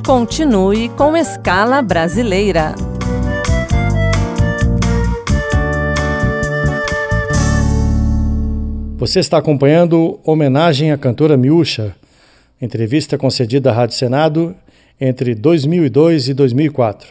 Continue com Escala Brasileira. Você está acompanhando Homenagem à cantora Miúcha, entrevista concedida à Rádio Senado entre 2002 e 2004.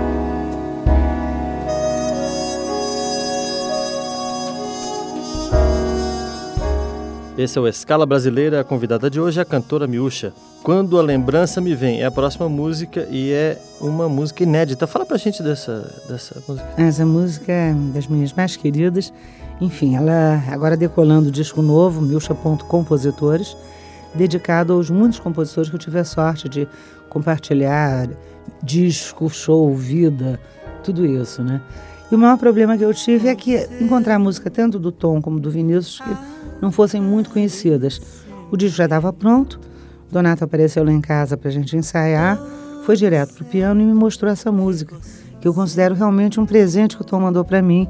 Esse é o Escala Brasileira, a convidada de hoje é a cantora Miúcha. Quando a Lembrança Me Vem é a próxima música e é uma música inédita. Fala pra gente dessa música. Essa música é uma das minhas mais queridas. Enfim, ela agora decolando o disco novo, Miúcha.compositores, dedicado aos muitos compositores que eu tive a sorte de compartilhar, disco, show, vida, tudo isso, né? E o maior problema que eu tive é que encontrar música tanto do Tom como do Vinícius que não fossem muito conhecidas. O disco já estava pronto, Donato apareceu lá em casa para a gente ensaiar, foi direto para o piano e me mostrou essa música, que eu considero realmente um presente que o Tom mandou para mim,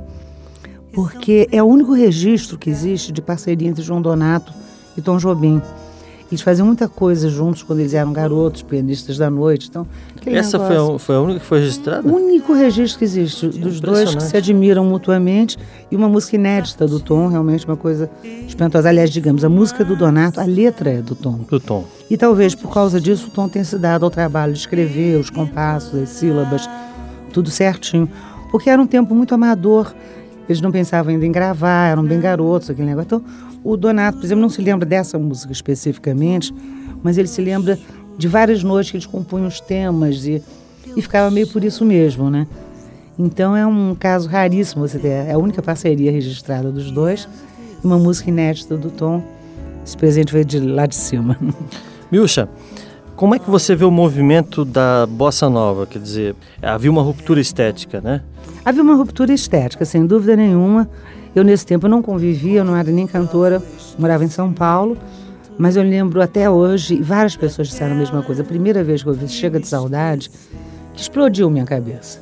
porque é o único registro que existe de parceria entre João Donato e Tom Jobim. Eles faziam muita coisa juntos quando eles eram garotos, pianistas da noite. Então, essa foi a única que foi registrada? O único registro que existe dos dois que se admiram mutuamente, e uma música inédita do Tom, realmente uma coisa espantosa. Aliás, digamos, a música do Donato, a letra é do Tom. Do Tom. E talvez por causa disso o Tom tenha se dado ao trabalho de escrever os compassos, as sílabas, tudo certinho. Porque era um tempo muito amador, eles não pensavam ainda em gravar, eram bem garotos, aquele negócio. Então, o Donato, por exemplo, não se lembra dessa música especificamente, mas ele se lembra de várias noites que eles compunham os temas e ficava meio por isso mesmo, né? Então é um caso raríssimo você ter, é a única parceria registrada dos dois, uma música inédita do Tom. Esse presente veio de lá de cima. Miúcha, como é que você vê o movimento da bossa nova? Quer dizer, havia uma ruptura estética, né? Havia uma ruptura estética, sem dúvida nenhuma. Eu, nesse tempo, não convivia, eu não era nem cantora, morava em São Paulo, mas eu lembro até hoje, e várias pessoas disseram a mesma coisa, a primeira vez que eu ouvi Chega de Saudade, que explodiu minha cabeça.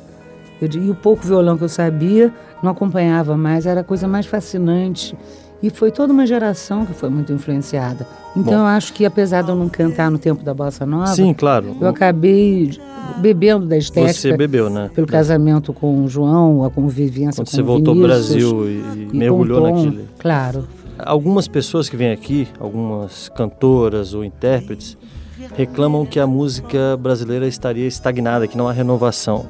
E o pouco violão que eu sabia, não acompanhava mais, era a coisa mais fascinante. E foi toda uma geração que foi muito influenciada. Então eu acho que, apesar de eu não cantar no tempo da Bossa Nova, sim, claro, eu acabei bebendo da estética. Você bebeu, né? Pelo casamento com o João, a convivência quando com o você voltou ao Brasil e mergulhou naquilo. Claro. Algumas pessoas que vêm aqui, algumas cantoras ou intérpretes, reclamam que a música brasileira estaria estagnada, que não há renovação.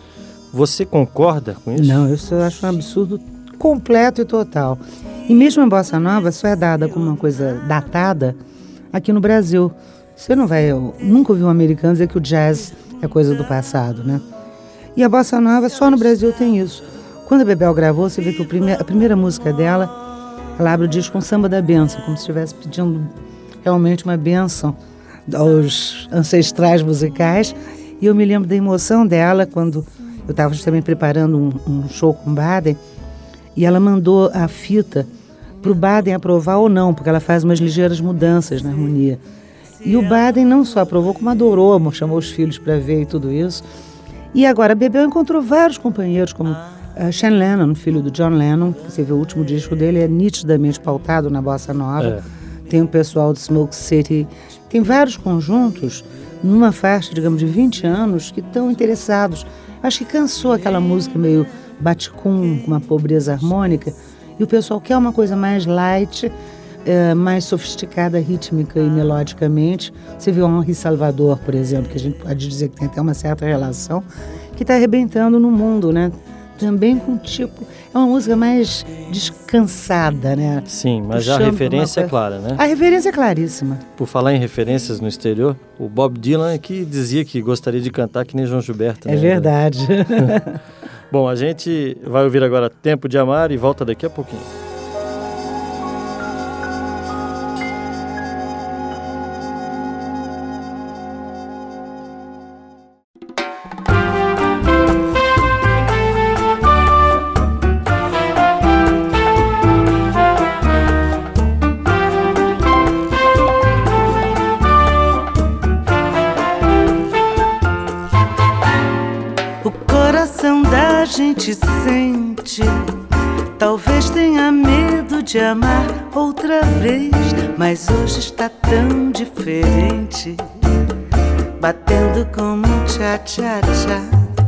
Você concorda com isso? Não, isso eu acho um absurdo completo e total. E mesmo a Bossa Nova só é dada como uma coisa datada aqui no Brasil. Você não vai... Eu nunca ouvi um americano dizer que o jazz é coisa do passado, né? E a Bossa Nova, só no Brasil tem isso. Quando a Bebel gravou, você vê que a primeira música dela, ela abre o disco com Samba da Bênção, como se estivesse pedindo realmente uma bênção aos ancestrais musicais. E eu me lembro da emoção dela quando eu estava justamente preparando um show com o Baden, e ela mandou a fita para o Baden aprovar ou não, porque ela faz umas ligeiras mudanças na harmonia. E o Baden não só aprovou, como adorou, chamou os filhos para ver e tudo isso. E agora a Bebel encontrou vários companheiros, como Sean Lennon, filho do John Lennon, que você vê o último disco dele, é nitidamente pautado na Bossa Nova. Tem o pessoal do Smoke City, tem vários conjuntos numa faixa, digamos, de 20 anos que estão interessados. Acho que cansou aquela música meio baticum, com uma pobreza harmônica, e o pessoal quer uma coisa mais light, mais sofisticada rítmica e melodicamente. Você viu o Henri Salvador, por exemplo, que a gente pode dizer que tem até uma certa relação, que está arrebentando no mundo, né? Também com tipo... É uma música mais descansada, né? Sim, mas a referência é clara, né? A referência é claríssima. Por falar em referências no exterior, o Bob Dylan que dizia que gostaria de cantar que nem João Gilberto. É, né? Verdade. Bom, a gente vai ouvir agora Tempo de Amar e volta daqui a pouquinho. Gente sente, talvez tenha medo de amar outra vez, mas hoje está tão diferente. batendo como um tchá-tchá-tchá.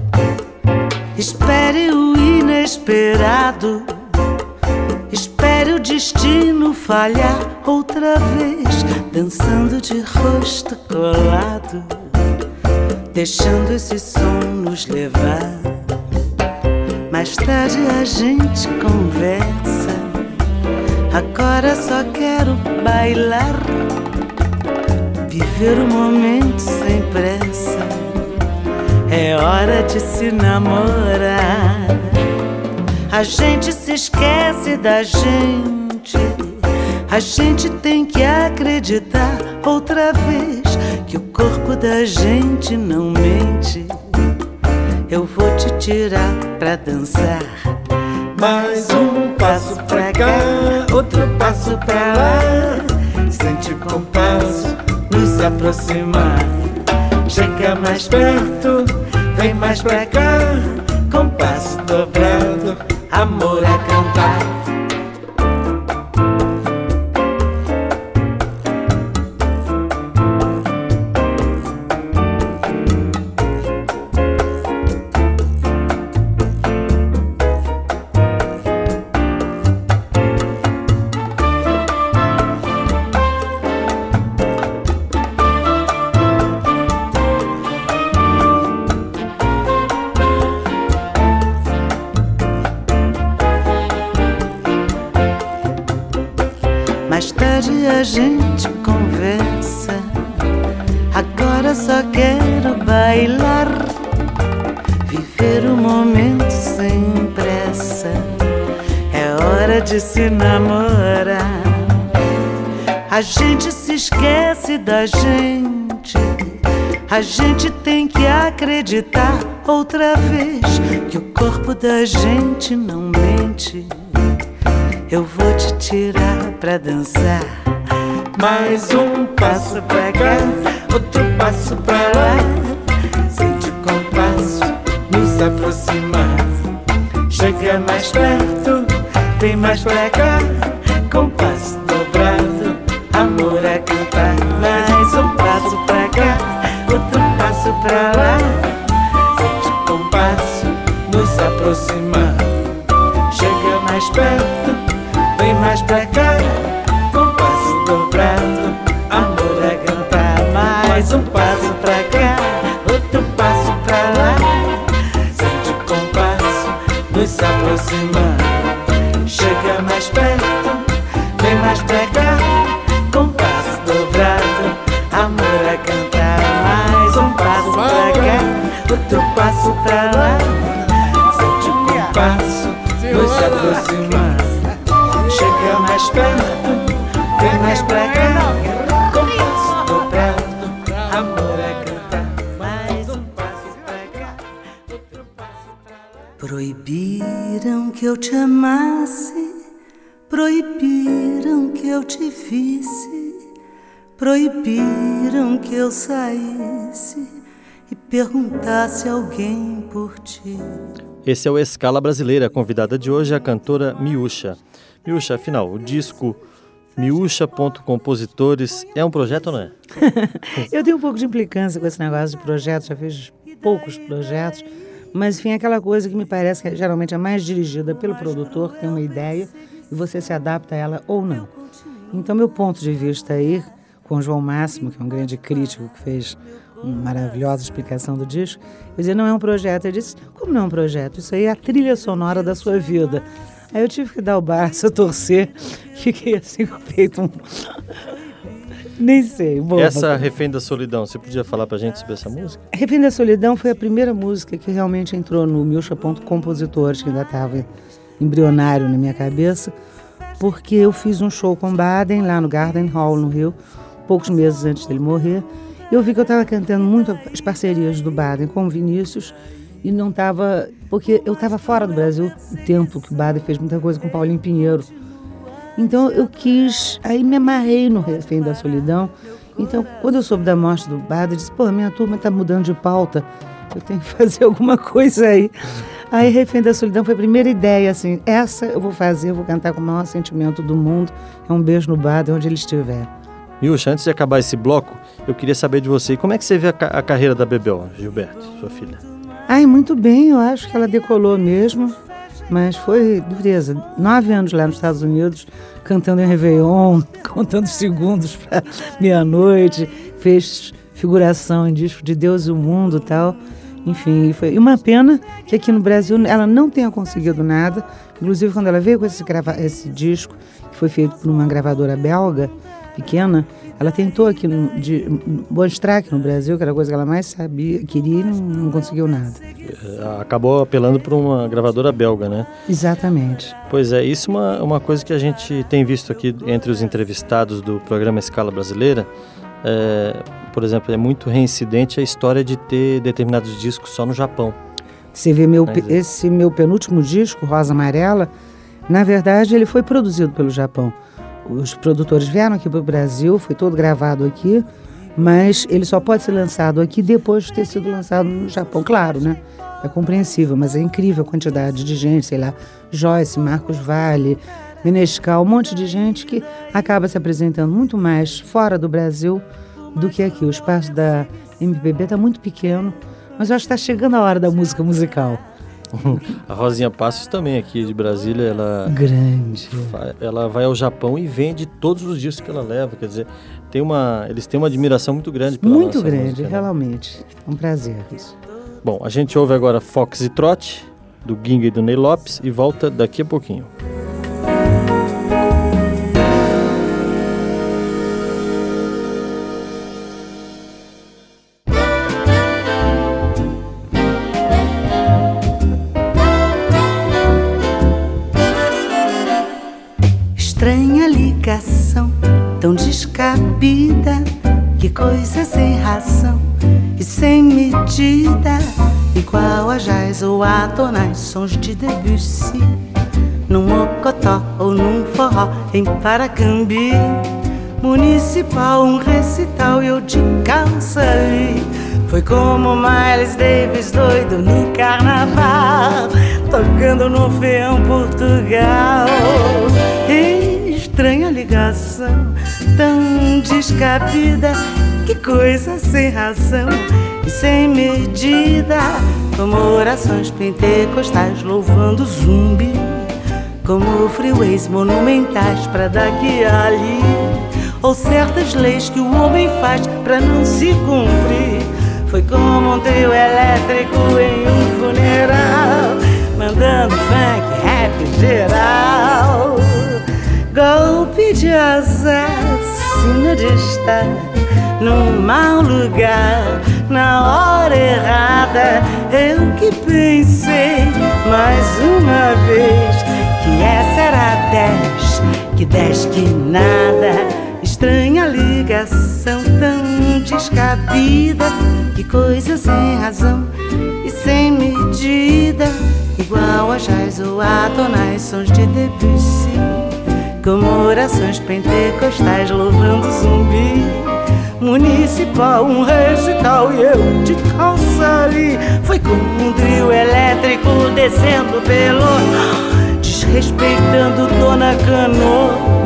Espere o inesperado, espere o destino falhar outra vez, dançando de rosto colado, deixando esse som nos levar. Mais tarde a gente conversa, agora só quero bailar, viver o momento sem pressa. É hora de se namorar. A gente se esquece da gente, a gente tem que acreditar outra vez que o corpo da gente não mente. Eu vou te tirar pra dançar. Mais um passo pra cá, outro passo pra lá. Sente o compasso nos aproximar. Chega mais perto, vem mais pra cá. Compasso dobrado, amor a cantar. Mais tarde a gente conversa, agora só quero bailar, viver o momento sem pressa. É hora de se namorar. A gente se esquece da gente, a gente tem que acreditar outra vez que o corpo da gente não mente. Eu vou te tirar pra dançar. Mais um passo pra cá, outro passo pra lá. Sente o compasso nos aproximar. Chega mais perto, vem mais pra cá. Compasso dobrado, amor a cantar. Mais um passo pra cá, outro passo pra lá. Sente o compasso nos aproximar. Chega mais perto, vem mais pra cá, compasso dobrado, amor a cantar. Mais um passo pra cá, outro passo pra lá. Sente o compasso nos aproximar. Chega mais perto, vem mais pra cá, compasso dobrado, amor a cantar. Mais um passo pra cá, outro passo pra lá. Sente o compasso nos aproximar. Chega mais perto, vem mais pra cá, compasso dobrado, amor a cantar. Mais um passo pra cá, outro passo pra lá. Proibiram que eu te amasse, proibiram que eu te visse, proibiram que eu saísse e perguntasse a alguém por ti. Esse é o Escala Brasileira. A convidada de hoje é a cantora Miúcha. Miúcha, afinal, o disco Miúcha.compositores é um projeto ou não é? Eu tenho um pouco de implicância com esse negócio de projetos, já fiz poucos projetos, mas enfim, aquela coisa que me parece que geralmente é mais dirigida pelo produtor, que tem uma ideia e você se adapta a ela ou não. Então, meu ponto de vista aí, com o João Máximo, que é um grande crítico que fez uma maravilhosa explicação do disco, eu dizia, não é um projeto. Ele disse, como não é um projeto? Isso aí é a trilha sonora da sua vida. Aí eu tive que dar o braço a torcer, fiquei assim com o peito nem sei. Boa. Essa Refém da Solidão, você podia falar pra gente sobre essa música? Refém da Solidão foi a primeira música que realmente entrou no Miúcha.compositores, que ainda estava embrionário na minha cabeça, porque eu fiz um show com Baden lá no Garden Hall, no Rio, poucos meses antes dele morrer. Eu vi que eu estava cantando muito as parcerias do Baden com o Vinícius, e não estava, porque eu estava fora do Brasil o tempo que o Baden fez muita coisa com Paulinho Pinheiro. Então eu quis, aí me amarrei no Refém da Solidão. Então quando eu soube da morte do Baden, eu disse, pô, minha turma está mudando de pauta, eu tenho que fazer alguma coisa aí. Aí Refém da Solidão foi a primeira ideia, assim, essa eu vou fazer, eu vou cantar com o maior sentimento do mundo, é um beijo no Baden, onde ele estiver. Miúcha, antes de acabar esse bloco, eu queria saber de você, como é que você vê a carreira da Bebel, Gilberto, sua filha? Ai, muito bem, eu acho que ela decolou mesmo, mas foi dureza. 9 anos lá nos Estados Unidos, cantando em Réveillon, contando segundos para meia-noite, fez figuração em disco de Deus e o Mundo e tal. Enfim, foi uma pena que aqui no Brasil ela não tenha conseguido nada. Inclusive, quando ela veio com esse disco, que foi feito por uma gravadora belga, pequena, ela tentou aqui mostrar aqui no Brasil, que era a coisa que ela mais queria e não conseguiu nada. Acabou apelando para uma gravadora belga, né? Exatamente. Pois é, isso é uma coisa que a gente tem visto aqui entre os entrevistados do programa Escala Brasileira. Por exemplo, é muito reincidente a história de ter determinados discos só no Japão. Você vê esse meu penúltimo disco, Rosa Amarela, na verdade ele foi produzido pelo Japão. Os produtores vieram aqui para o Brasil, foi todo gravado aqui, mas ele só pode ser lançado aqui depois de ter sido lançado no Japão. Claro, né? É compreensível, mas é incrível a quantidade de gente, sei lá, Joyce, Marcos Valle, Menescal, um monte de gente que acaba se apresentando muito mais fora do Brasil do que aqui. O espaço da MPB está muito pequeno, mas eu acho que está chegando a hora da música musical. A Rosinha Passos também aqui de Brasília, ela vai ao Japão e vende todos os discos que ela leva, quer dizer, eles têm uma admiração muito grande pela muito nossa grande, música, né? Realmente, é um prazer isso. Bom, a gente ouve agora Fox e Trot, do Ginga e do Ney Lopes, e volta daqui a pouquinho. Estranha ligação, tão descabida, que coisa sem razão e sem medida, igual a jazz ou a tonais sons de Debussy, num mocotó ou num forró em Paracambi, municipal, um recital e eu de calça ali. Foi como Miles Davis doido no carnaval, tocando no Feão, Portugal. Estranha ligação, tão descabida, que coisa sem razão e sem medida, como orações pentecostais louvando zumbi, como freeways monumentais pra daqui e ali, ou certas leis que o homem faz pra não se cumprir. Foi como um trio elétrico em um funeral, mandando funk, rap geral. Golpe de azar, sina de estar num mau lugar, na hora errada. Eu que pensei mais uma vez que essa era 10, que 10 que nada. Estranha ligação, tão descabida, que coisa sem razão e sem medida, igual a jazz ou a tonais sons de Debussy, como orações pentecostais louvando zumbi, municipal, um recital e eu de calça ali. Foi como um trio elétrico descendo pelo, desrespeitando Dona Canoa.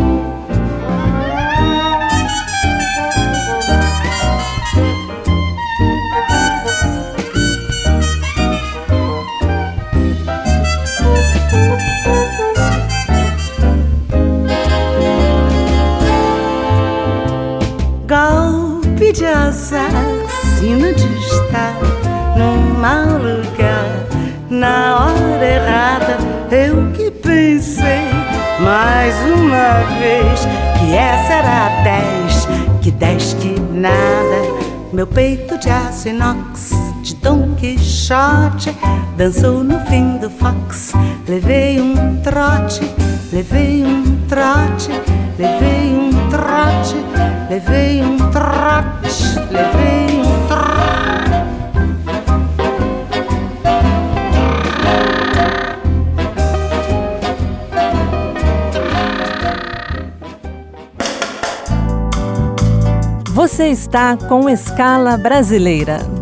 Golpe de azar, sina de estar num mau lugar, na hora errada. Eu que pensei mais uma vez que essa era 10, que 10 que nada. Meu peito de aço inox de Dom Quixote dançou no fim do Fox. Levei um trote, levei um trote, levei um trote, levei um trote, levei um trote. Você está com Escala Brasileira.